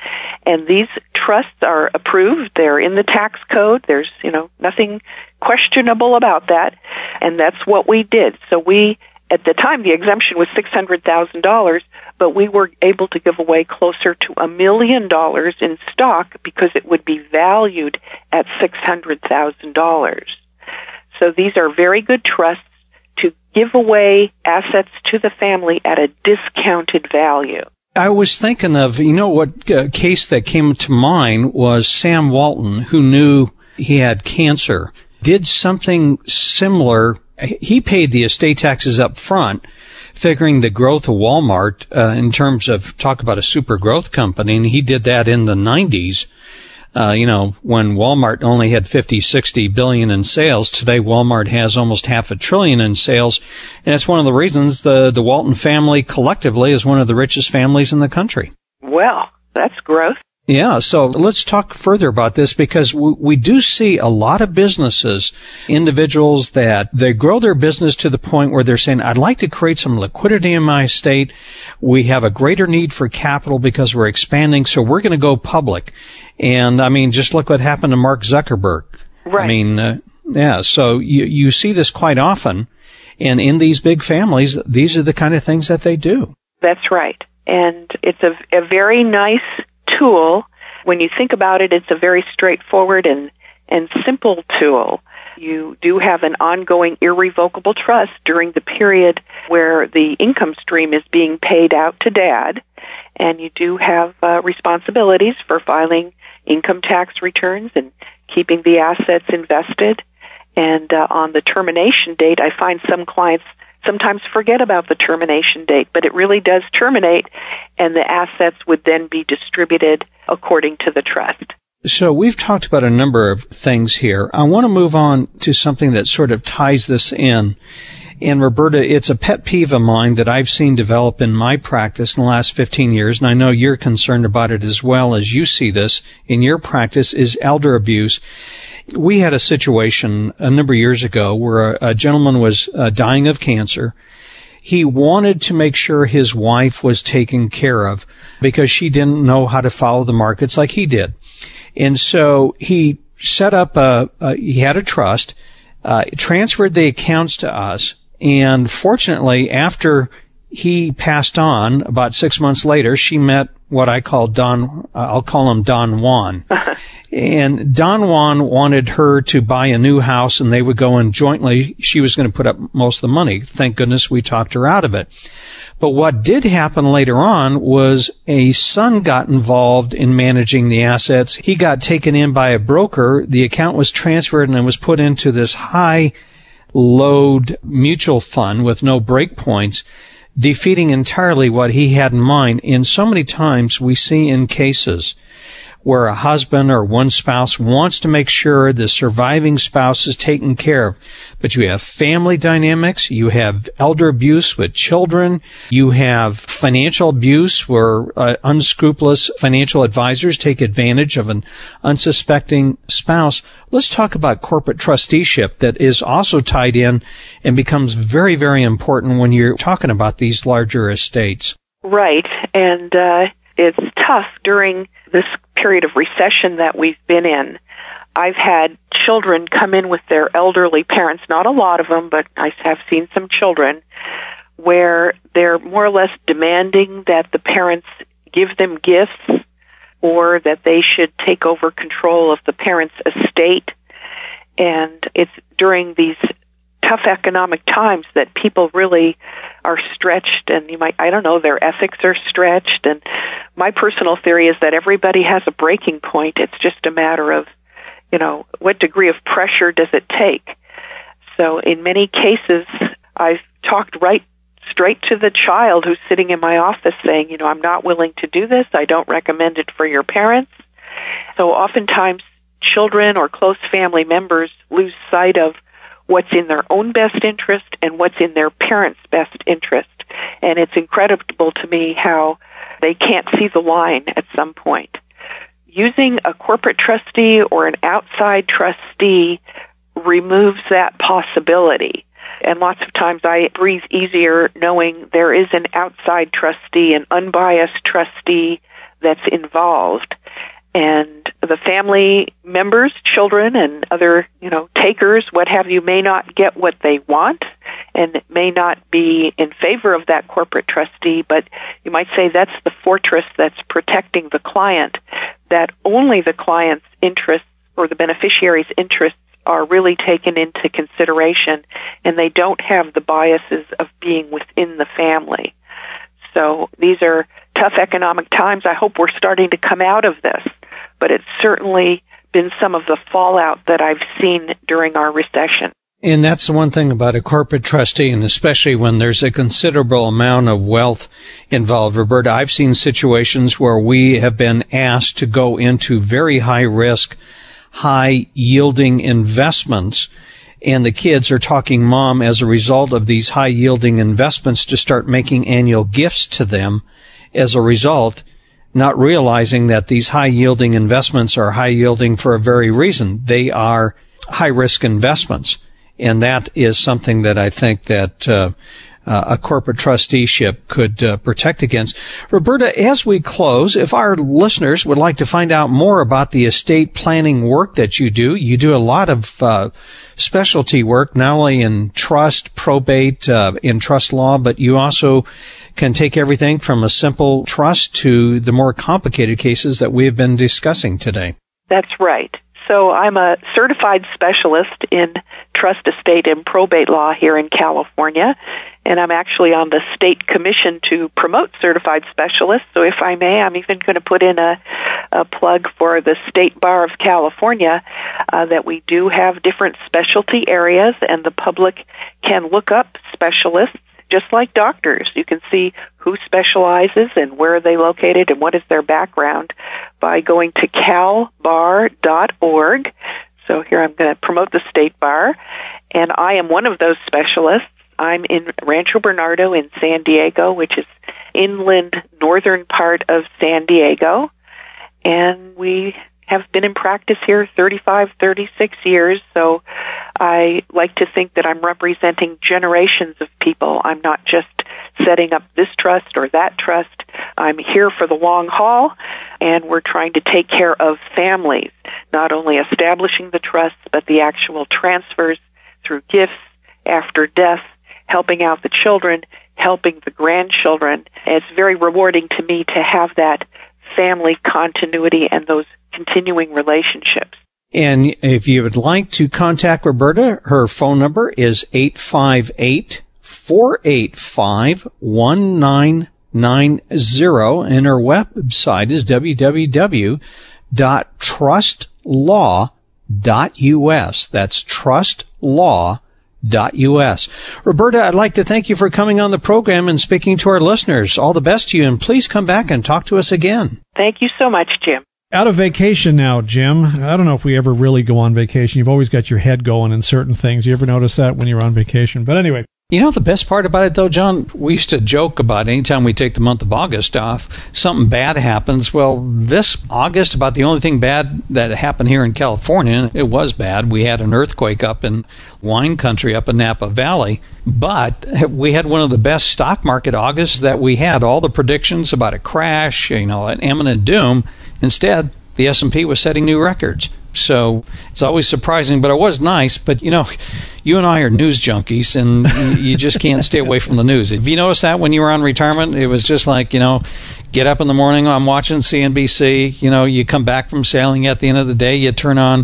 And these trusts are approved. They're in the tax code. There's, you know, nothing questionable about that. And that's what we did. So we, at the time, the exemption was six hundred thousand dollars, but we were able to give away closer to a million dollars in stock because it would be valued at six hundred thousand dollars. So these are very good trusts to give away assets to the family at a discounted value. I was thinking of, you know, what uh, case that came to mind was Sam Walton, who knew he had cancer, did something similar. He paid the estate taxes up front, figuring the growth of Walmart uh, in terms of, talk about a super growth company, and he did that in the nineties. Uh, you know, when Walmart only had fifty, sixty billion in sales, today Walmart has almost half a trillion in sales. And it's one of the reasons the, the Walton family collectively is one of the richest families in the country. Well, that's growth. Yeah, so let's talk further about this because we, we do see a lot of businesses, individuals that they grow their business to the point where they're saying, I'd like to create some liquidity in my estate. We have a greater need for capital because we're expanding, so we're going to go public. And, I mean, just look what happened to Mark Zuckerberg. Right. I mean, uh, yeah, so you, you see this quite often. And in these big families, these are the kind of things that they do. That's right. And it's a, a very nice tool. When you think about it, it's a very straightforward and, and simple tool. You do have an ongoing irrevocable trust during the period where the income stream is being paid out to Dad, and you do have uh, responsibilities for filing income tax returns and keeping the assets invested. And uh, on the termination date, I find some clients sometimes forget about the termination date, but it really does terminate, and the assets would then be distributed according to the trust. So we've talked about a number of things here. I want to move on to something that sort of ties this in. And Roberta, it's a pet peeve of mine that I've seen develop in my practice in the last fifteen years, and I know you're concerned about it as well as you see this in your practice, is elder abuse. We had a situation a number of years ago where a, a gentleman was uh, dying of cancer. He wanted to make sure his wife was taken care of because she didn't know how to follow the markets like he did. And so he set up a, a he had a trust, uh, transferred the accounts to us, and fortunately, after he passed on, about six months later, she met what I call Don, uh, I'll call him Don Juan. And Don Juan wanted her to buy a new house, and they would go in jointly. She was going to put up most of the money. Thank goodness we talked her out of it. But what did happen later on was a son got involved in managing the assets. He got taken in by a broker. The account was transferred and it was put into this high load mutual fund with no break points, defeating entirely what he had in mind. And so many times we see in cases where a husband or one spouse wants to make sure the surviving spouse is taken care of. But you have family dynamics, you have elder abuse with children, you have financial abuse where uh, unscrupulous financial advisors take advantage of an unsuspecting spouse. Let's talk about corporate trusteeship that is also tied in and becomes very, very important when you're talking about these larger estates. Right, and uh, it's tough during this period of recession that we've been in. I've had children come in with their elderly parents, not a lot of them, but I have seen some children where they're more or less demanding that the parents give them gifts or that they should take over control of the parents' estate. And it's during these tough economic times that people really are stretched, and you might, I don't know, their ethics are stretched. And my personal theory is that everybody has a breaking point. It's just a matter of, you know, what degree of pressure does it take? So in many cases, I've talked right straight to the child who's sitting in my office saying, you know, I'm not willing to do this. I don't recommend it for your parents. So oftentimes children or close family members lose sight of what's in their own best interest and what's in their parents' best interest. And it's incredible to me how they can't see the line at some point. Using a corporate trustee or an outside trustee removes that possibility. And lots of times I breathe easier knowing there is an outside trustee, an unbiased trustee that's involved. And the family members, children, and other, you know, takers, what have you, may not get what they want and may not be in favor of that corporate trustee, but you might say that's the fortress that's protecting the client, that only the client's interests or the beneficiary's interests are really taken into consideration, and they don't have the biases of being within the family. So these are tough economic times. I hope we're starting to come out of this, but it's certainly been some of the fallout that I've seen during our recession. And that's the one thing about a corporate trustee, and especially when there's a considerable amount of wealth involved. Roberta, I've seen situations where we have been asked to go into very high risk, high yielding investments, and the kids are talking mom as a result of these high yielding investments to start making annual gifts to them as a result, not realizing that these high yielding investments are high yielding for a very reason. They are high risk investments. And that is something that I think that uh, uh, a corporate trusteeship could uh, protect against. Roberta, as we close, if our listeners would like to find out more about the estate planning work that you do, you do a lot of uh, specialty work, not only in trust, probate, uh, in trust law, but you also can take everything from a simple trust to the more complicated cases that we have been discussing today. That's right. So I'm a certified specialist in trust, estate, and probate law here in California, and I'm actually on the state commission to promote certified specialists. So if I may, I'm even going to put in a, a plug for the State Bar of California uh, that we do have different specialty areas, and the public can look up specialists just like doctors. You can see who specializes and where are they located and what is their background by going to cal bar dot org. So here I'm going to promote the State Bar, and I am one of those specialists. I'm in Rancho Bernardo in San Diego, which is inland northern part of San Diego, and we have been in practice here thirty-five, thirty-six years, so I like to think that I'm representing generations of people. I'm not just setting up this trust or that trust. I'm here for the long haul, and we're trying to take care of families, not only establishing the trusts, but the actual transfers through gifts after death, helping out the children, helping the grandchildren. It's very rewarding to me to have that family continuity and those continuing relationships. And if you would like to contact Roberta, her phone number is eight five eight, four eight five, one nine nine zero, and her website is w w w dot trust law dot u s. That's trust law dot u s. Roberta, I'd like to thank you for coming on the program and speaking to our listeners. All the best to you, and please come back and talk to us again. Thank you so much, Jim. Out of vacation now, Jim. I don't know if we ever really go on vacation. You've always got your head going in certain things. You ever notice that when you're on vacation? But anyway. You know, the best part about it, though, John, we used to joke about anytime we take the month of August off, something bad happens. Well, this August, about the only thing bad that happened here in California, it was bad. We had an earthquake up in wine country up in Napa Valley. But we had one of the best stock market Augusts that we had. All the predictions about a crash, you know, an imminent doom. Instead, the S and P was setting new records. So it's always surprising, but it was nice. But, you know, you and I are news junkies, and you just can't stay away from the news. Have you noticed that when you were on retirement? It was just like, you know, get up in the morning, I'm watching C N B C. You know, you come back from sailing at the end of the day, you turn on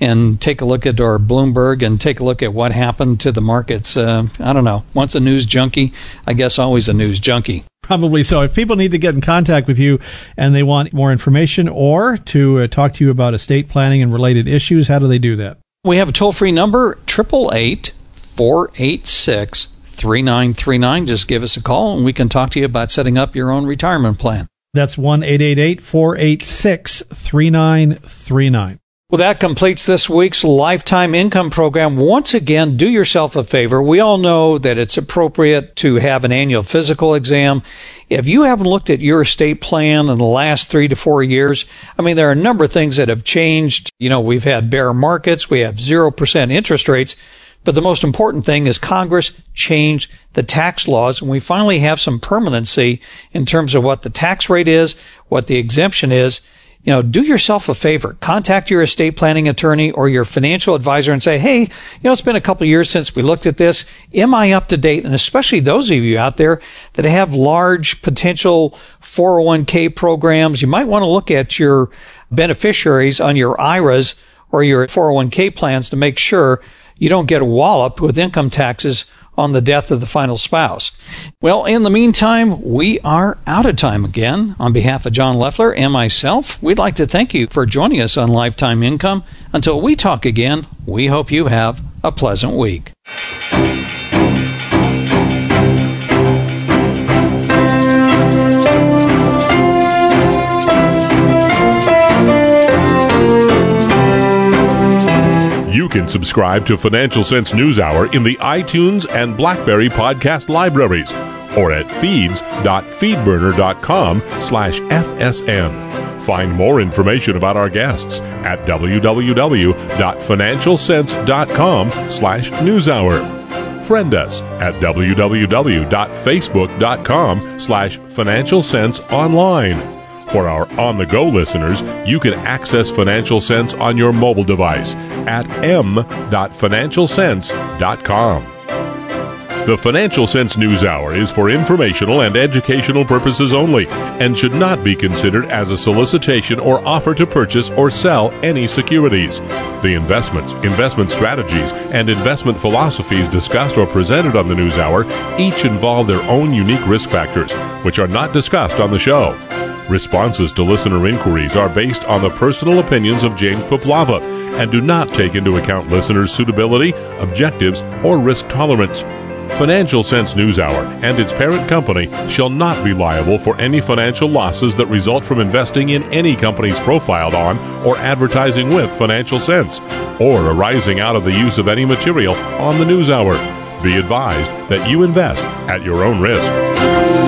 and take a look at our Bloomberg and take a look at what happened to the markets. Uh, I don't know. Once a news junkie, I guess always a news junkie. Probably so. If people need to get in contact with you and they want more information or to uh, talk to you about estate planning and related issues, how do they do that? We have a toll-free number, eight eight eight, four eight six, three nine three nine. Just give us a call and we can talk to you about setting up your own retirement plan. That's one eight eight eight, four eight six, three nine three nine. Well, that completes this week's Lifetime Income Program. Once again, do yourself a favor. We all know that it's appropriate to have an annual physical exam. If you haven't looked at your estate plan in the last three to four years, I mean, there are a number of things that have changed. You know, we've had bear markets, we have zero percent interest rates. But the most important thing is Congress changed the tax laws, and we finally have some permanency in terms of what the tax rate is, what the exemption is. You know, do yourself a favor. Contact your estate planning attorney or your financial advisor and say, hey, you know, it's been a couple of years since we looked at this. Am I up to date? And especially those of you out there that have large potential four oh one k programs, you might want to look at your beneficiaries on your I R As or your four oh one k plans to make sure you don't get walloped with income taxes on the death of the final spouse. Well, in the meantime, we are out of time again. On behalf of John Loeffler and myself, we'd like to thank you for joining us on Lifetime Income. Until we talk again, we hope you have a pleasant week. You can subscribe to Financial Sense NewsHour in the iTunes and BlackBerry podcast libraries or at feeds.feedburner.com slash FSN. Find more information about our guests at www.financialsense.com slash NewsHour. Friend us at www.facebook.com slash Financial Sense Online. For our on-the-go listeners, you can access Financial Sense on your mobile device at m dot financial sense dot com. The Financial Sense NewsHour is for informational and educational purposes only and should not be considered as a solicitation or offer to purchase or sell any securities. The investments, investment strategies, and investment philosophies discussed or presented on the NewsHour each involve their own unique risk factors, which are not discussed on the show. Responses to listener inquiries are based on the personal opinions of James Poplava and do not take into account listeners' suitability, objectives, or risk tolerance. Financial Sense NewsHour and its parent company shall not be liable for any financial losses that result from investing in any companies profiled on or advertising with Financial Sense, or arising out of the use of any material on the NewsHour. Be advised that you invest at your own risk.